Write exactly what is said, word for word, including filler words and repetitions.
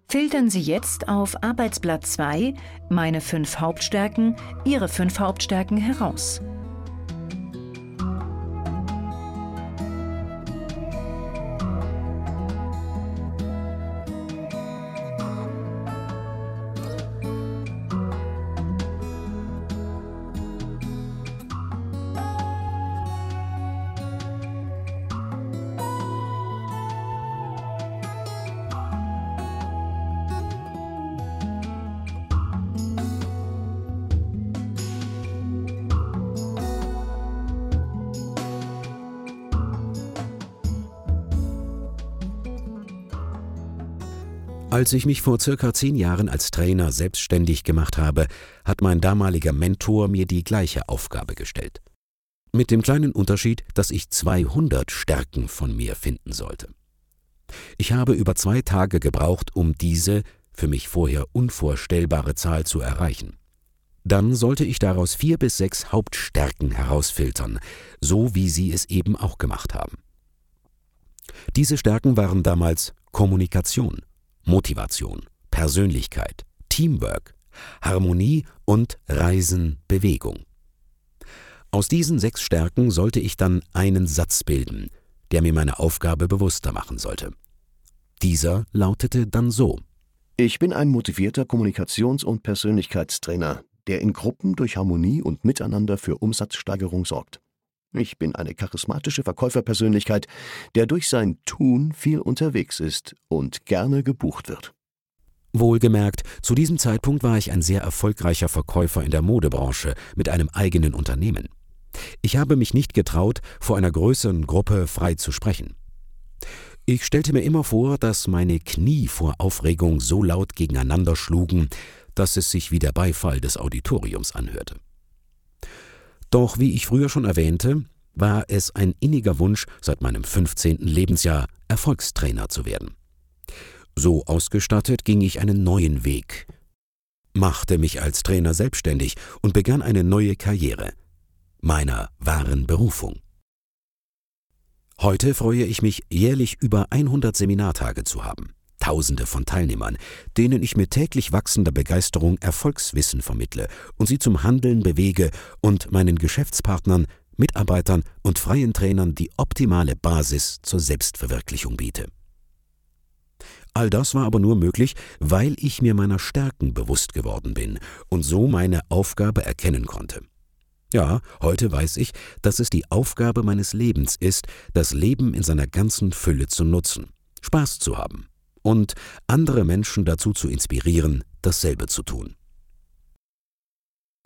Filtern Sie jetzt auf Arbeitsblatt zwei Meine fünf Hauptstärken Ihre fünf Hauptstärken heraus. Als ich mich vor circa zehn Jahren als Trainer selbstständig gemacht habe, hat mein damaliger Mentor mir die gleiche Aufgabe gestellt. Mit dem kleinen Unterschied, dass ich zweihundert Stärken von mir finden sollte. Ich habe über zwei Tage gebraucht, um diese, für mich vorher unvorstellbare Zahl zu erreichen. Dann sollte ich daraus vier bis sechs Hauptstärken herausfiltern, so wie Sie es eben auch gemacht haben. Diese Stärken waren damals Kommunikation, Motivation, Persönlichkeit, Teamwork, Harmonie und Reisen, Bewegung. Aus diesen sechs Stärken sollte ich dann einen Satz bilden, der mir meine Aufgabe bewusster machen sollte. Dieser lautete dann so: Ich bin ein motivierter Kommunikations- und Persönlichkeitstrainer, der in Gruppen durch Harmonie und Miteinander für Umsatzsteigerung sorgt. Ich bin eine charismatische Verkäuferpersönlichkeit, der durch sein Tun viel unterwegs ist und gerne gebucht wird. Wohlgemerkt, zu diesem Zeitpunkt war ich ein sehr erfolgreicher Verkäufer in der Modebranche mit einem eigenen Unternehmen. Ich habe mich nicht getraut, vor einer größeren Gruppe frei zu sprechen. Ich stellte mir immer vor, dass meine Knie vor Aufregung so laut gegeneinander schlugen, dass es sich wie der Beifall des Auditoriums anhörte. Doch wie ich früher schon erwähnte, war es ein inniger Wunsch, seit meinem fünfzehnten Lebensjahr Erfolgstrainer zu werden. So ausgestattet ging ich einen neuen Weg, machte mich als Trainer selbstständig und begann eine neue Karriere, meiner wahren Berufung. Heute freue ich mich, jährlich über hundert Seminartage zu haben. Tausende von Teilnehmern, denen ich mit täglich wachsender Begeisterung Erfolgswissen vermittle und sie zum Handeln bewege und meinen Geschäftspartnern, Mitarbeitern und freien Trainern die optimale Basis zur Selbstverwirklichung biete. All das war aber nur möglich, weil ich mir meiner Stärken bewusst geworden bin und so meine Aufgabe erkennen konnte. Ja, heute weiß ich, dass es die Aufgabe meines Lebens ist, das Leben in seiner ganzen Fülle zu nutzen, Spaß zu haben und andere Menschen dazu zu inspirieren, dasselbe zu tun.